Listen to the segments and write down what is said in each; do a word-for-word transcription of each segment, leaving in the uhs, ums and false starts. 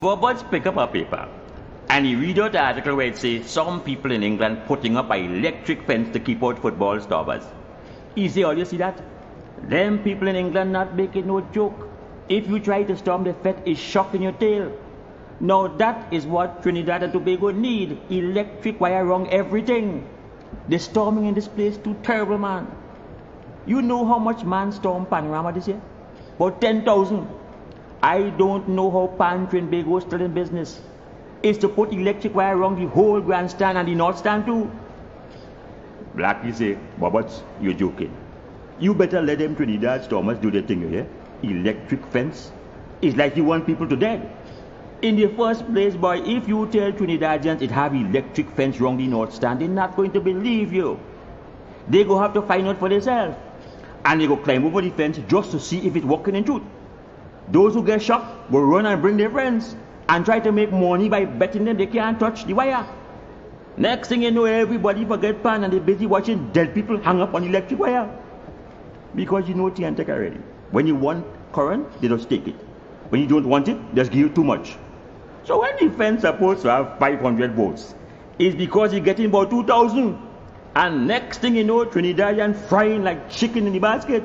Roberts pick up a paper and he read out the article where it says some people in England putting up an electric fence to keep out football stormers. He say, oh, you see that? Them people in England not making no joke. If you try to storm the fence, it's shock in your tail. Now that is what Trinidad and Tobago need. Electric wire around everything. The storming in this place too terrible, man. You know how much man storm Panorama this year? About ten thousand. I don't know how Pan Trinbago is still in business. It's to put electric wire around the whole grandstand and the north stand too. Blackie say, Roberts, you're joking. You better let them Trinidad stormers do their thing, you hear? Electric fence? It's like you want people to dead. In the first place, boy, if you tell Trinidadians it have electric fence around the north stand, they're not going to believe you. They go have to find out for themselves. And they go climb over the fence just to see if it's working in truth. Those who get shocked will run and bring their friends and try to make money by betting them they can't touch the wire. Next thing you know, everybody forget pan and they're busy watching dead people hang up on electric wire. Because you know T N T already. When you want current, they just take it. When you don't want it, they just give you too much. So when the fence supposed to have five hundred volts, it's because you're getting about two thousand. And next thing you know, Trinidadian frying like chicken in the basket.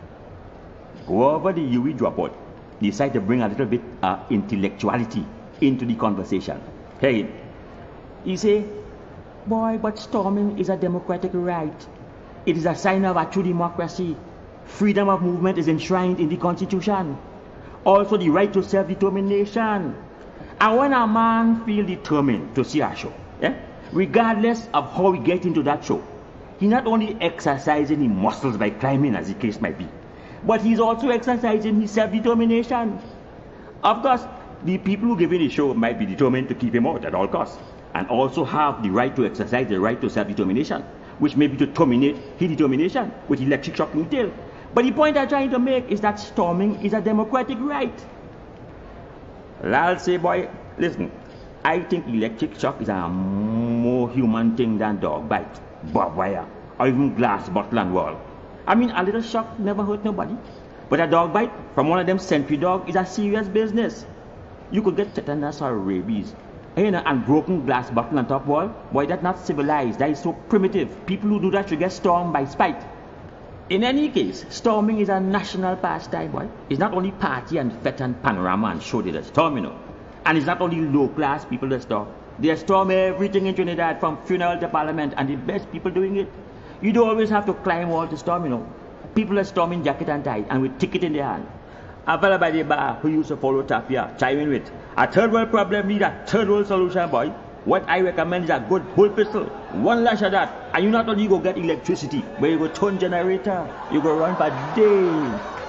Go over the U E dropout. Decide to bring a little bit of uh, intellectuality into the conversation. Hey, he say, boy, but storming is a democratic right. It is a sign of a true democracy. Freedom of movement is enshrined in the Constitution. Also the right to self-determination. And when a man feels determined to see a show, eh, regardless of how we get into that show, he not only exercising his muscles by climbing, as the case might be, but he's also exercising his self-determination. Of course, the people who give him the show might be determined to keep him out at all costs, and also have the right to exercise the right to self-determination, which may be to terminate his determination with electric shock in the tail. But the point I'm trying to make is that storming is a democratic right. Well, I'll say, boy, listen, I think electric shock is a more human thing than dog bite, barbed wire, or even glass bottle and wall. I mean, a little shock never hurt nobody. But a dog bite from one of them sentry dog is a serious business. You could get tetanus or rabies. You know, and broken glass bottle on top wall, boy, that's not civilized. That is so primitive. People who do that should get stormed by spite. In any case, storming is a national pastime, boy. It's not only party and fete and panorama and show that storm, you know. And it's not only low-class people that storm. They storm everything in Trinidad, from funeral to parliament, and the best people doing it. You don't always have to climb wall to storm, you know. People are storming jacket and tie and with ticket in their hand. A fella by the bar who used to follow Tapia, chiming with, a third world problem need a third world solution, boy. What I recommend is a good bull pistol. One lash of that, and you not only go get electricity, but you go turn generator, you go run for days.